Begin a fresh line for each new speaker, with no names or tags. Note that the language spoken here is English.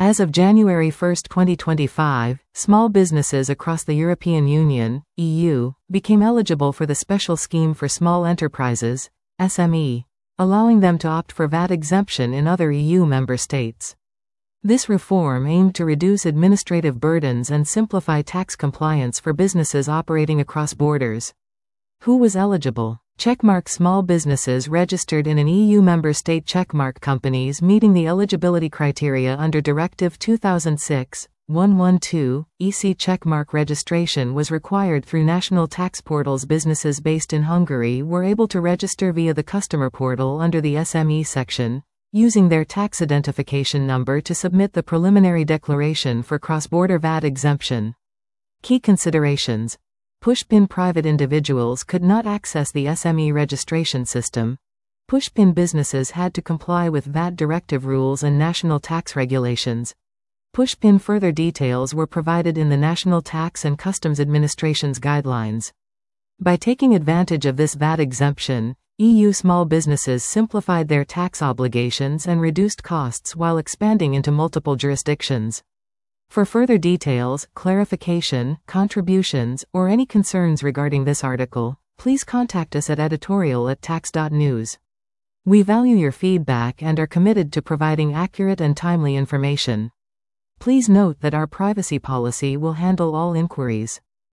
As of January 1, 2025, small businesses across the European Union (EU) became eligible for the Special Scheme for Small Enterprises (SME), allowing them to opt for VAT exemption in other EU member states. This reform aimed to reduce administrative burdens and simplify tax compliance for businesses operating across borders. Who was eligible? Checkmark small businesses registered in an EU member state. Checkmark companies meeting the eligibility criteria under Directive 2006/112 EC. Checkmark registration was required through national tax portals. Businesses based in Hungary were able to register via the customer portal under the SME section, using their tax identification number to submit the preliminary declaration for cross-border VAT exemption. Key considerations. Pushpin private individuals could not access the SME registration system. Pushpin businesses had to comply with VAT directive rules and national tax regulations. Pushpin further details were provided in the National Tax and Customs Administration's guidelines. By taking advantage of this VAT exemption, EU small businesses simplified their tax obligations and reduced costs while expanding into multiple jurisdictions. For further details, clarification, contributions, or any concerns regarding this article, please contact us at editorial@tax.news. We value your feedback and are committed to providing accurate and timely information. Please note that our privacy policy will handle all inquiries.